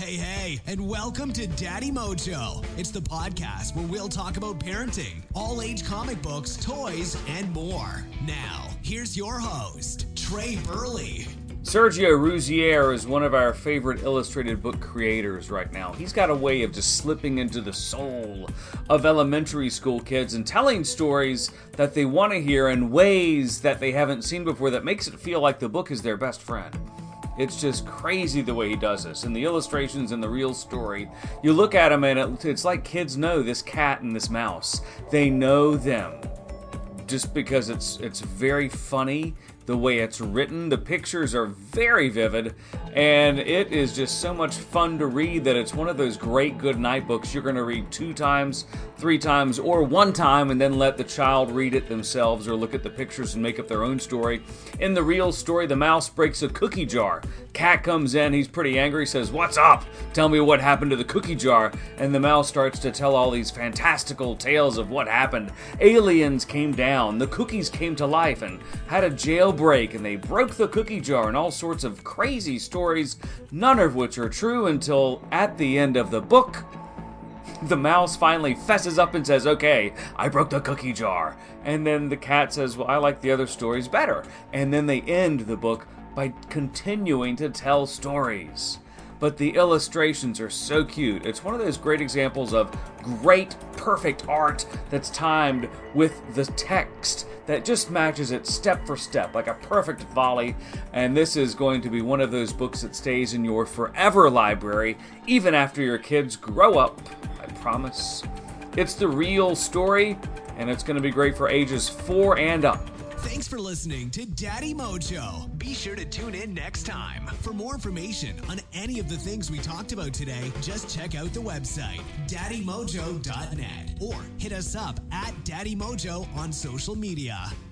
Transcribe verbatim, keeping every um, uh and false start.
Hey, hey, and welcome to Daddy Mojo. It's the podcast where we'll talk about parenting, all-age comic books, toys, and more. Now, here's your host, Trey Burley. Sergio Rouzier is one of our favorite illustrated book creators right now. He's got a way of just slipping into the soul of elementary school kids and telling stories that they want to hear in ways that they haven't seen before that makes it feel like the book is their best friend. It's just crazy the way he does this. And the illustrations and the real story, you look at them and it, it's like kids know this cat and this mouse. They know them just because it's it's very funny. The way it's written, the pictures are very vivid, and it is just so much fun to read that it's one of those great good night books you're going to read two times, three times, or one time, and then let the child read it themselves or look at the pictures and make up their own story. In the real story, the mouse breaks a cookie jar. Cat comes in, he's pretty angry, says, "What's up? Tell me what happened to the cookie jar." And the mouse starts to tell all these fantastical tales of what happened. Aliens came down, the cookies came to life, and had a jail break, and they broke the cookie jar, and all sorts of crazy stories, none of which are true until at the end of the book, the mouse finally fesses up and says, "Okay, I broke the cookie jar." And then the cat says, "Well, I like the other stories better." And then they end the book by continuing to tell stories. But the illustrations are so cute. It's one of those great examples of great, perfect art that's timed with the text that just matches it step for step, like a perfect volley. And this is going to be one of those books that stays in your forever library, even after your kids grow up, I promise. It's the real story, and it's going to be great for ages four and up. Thanks for listening to Daddy Mojo. Be sure to tune in next time. For more information on any of the things we talked about today, just check out the website, daddy mojo dot net, or hit us up at Daddy Mojo on social media.